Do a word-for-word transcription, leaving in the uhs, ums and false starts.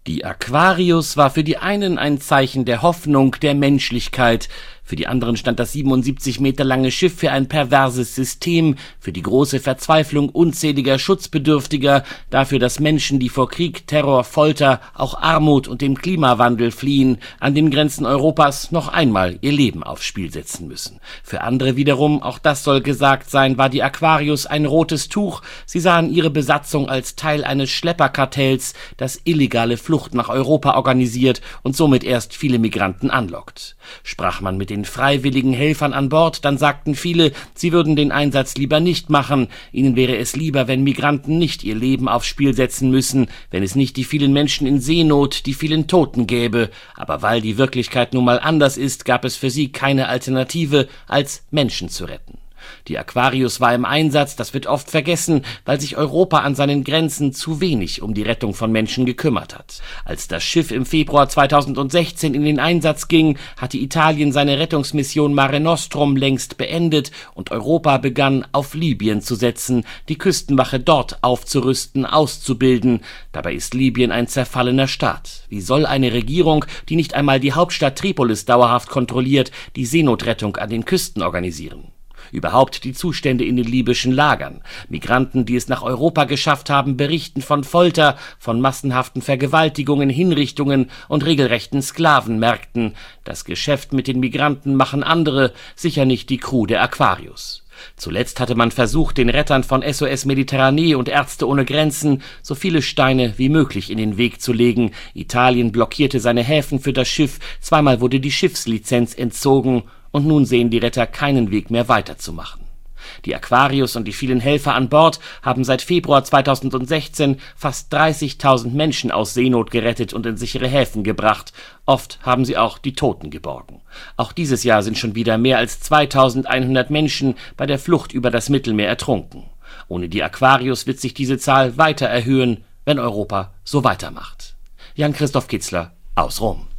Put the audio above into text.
Die Aquarius war für die einen ein Zeichen der Hoffnung, der Menschlichkeit, für die anderen stand das siebenundsiebzig Meter lange Schiff für ein perverses System, für die große Verzweiflung unzähliger Schutzbedürftiger, dafür, dass Menschen, die vor Krieg, Terror, Folter, auch Armut und dem Klimawandel fliehen, an den Grenzen Europas noch einmal ihr Leben aufs Spiel setzen müssen. Für andere wiederum, auch das soll gesagt sein, war die Aquarius ein rotes Tuch. Sie sahen ihre Besatzung als Teil eines Schlepperkartells, das illegale Flucht nach Europa organisiert und somit erst viele Migranten anlockt. Sprach man mit den freiwilligen Helfern an Bord, dann sagten viele, sie würden den Einsatz lieber nicht machen. Ihnen wäre es lieber, wenn Migranten nicht ihr Leben aufs Spiel setzen müssen, wenn es nicht die vielen Menschen in Seenot, die vielen Toten gäbe. Aber weil die Wirklichkeit nun mal anders ist, gab es für sie keine Alternative, als Menschen zu retten. Die Aquarius war im Einsatz, das wird oft vergessen, weil sich Europa an seinen Grenzen zu wenig um die Rettung von Menschen gekümmert hat. Als das Schiff im Februar zweitausendsechzehn in den Einsatz ging, hatte Italien seine Rettungsmission Mare Nostrum längst beendet und Europa begann, auf Libyen zu setzen, die Küstenwache dort aufzurüsten, auszubilden. Dabei ist Libyen ein zerfallener Staat. Wie soll eine Regierung, die nicht einmal die Hauptstadt Tripolis dauerhaft kontrolliert, die Seenotrettung an den Küsten organisieren? Überhaupt die Zustände in den libyschen Lagern. Migranten, die es nach Europa geschafft haben, berichten von Folter, von massenhaften Vergewaltigungen, Hinrichtungen und regelrechten Sklavenmärkten. Das Geschäft mit den Migranten machen andere, sicher nicht die Crew der Aquarius. Zuletzt hatte man versucht, den Rettern von S O S Mediterranee und Ärzte ohne Grenzen so viele Steine wie möglich in den Weg zu legen. Italien blockierte seine Häfen für das Schiff, zweimal wurde die Schiffslizenz entzogen. Und nun sehen die Retter keinen Weg mehr weiterzumachen. Die Aquarius und die vielen Helfer an Bord haben seit Februar zweitausendsechzehn fast dreißigtausend Menschen aus Seenot gerettet und in sichere Häfen gebracht. Oft haben sie auch die Toten geborgen. Auch dieses Jahr sind schon wieder mehr als zweitausendeinhundert Menschen bei der Flucht über das Mittelmeer ertrunken. Ohne die Aquarius wird sich diese Zahl weiter erhöhen, wenn Europa so weitermacht. Jan-Christoph Kitzler aus Rom.